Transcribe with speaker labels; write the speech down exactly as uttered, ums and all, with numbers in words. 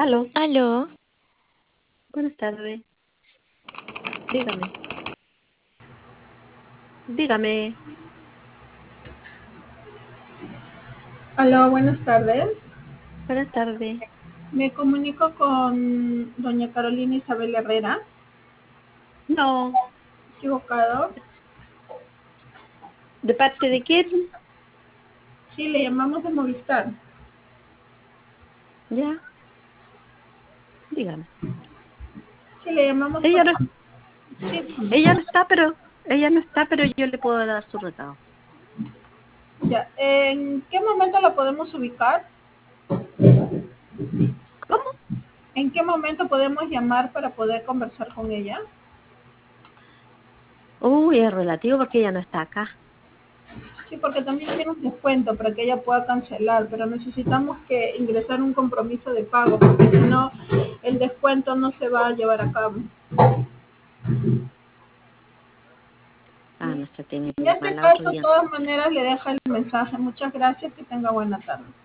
Speaker 1: Aló,
Speaker 2: Aló,
Speaker 1: buenas tardes. Dígame, dígame.
Speaker 3: Aló, buenas tardes.
Speaker 1: Buenas tardes.
Speaker 3: Me comunico con doña Carolina Isabel Herrera.
Speaker 1: No,
Speaker 3: ¿Equivocado?
Speaker 1: ¿de parte de quién?
Speaker 3: Sí, le llamamos de Movistar.
Speaker 1: Ya, dígame.
Speaker 3: Sí, le llamamos
Speaker 1: Ella
Speaker 3: por...
Speaker 1: no,
Speaker 3: Sí,
Speaker 1: ella no está, pero ella no está, pero yo le puedo dar su recado.
Speaker 3: ya. ¿En qué momento la podemos ubicar?
Speaker 1: ¿Cómo?
Speaker 3: ¿En qué momento podemos llamar para poder conversar con ella?
Speaker 1: Uy, es relativo porque ella no está acá.
Speaker 3: Sí, porque también tiene un descuento para que ella pueda cancelar, pero necesitamos que ingresar un compromiso de pago, porque si no, el descuento no se va a llevar a cabo.
Speaker 1: Ah, no sé, tiene que
Speaker 3: En este
Speaker 1: llamarla otro
Speaker 3: caso, de
Speaker 1: día.
Speaker 3: todas maneras, le deja el mensaje. Muchas gracias, que tenga buena tarde.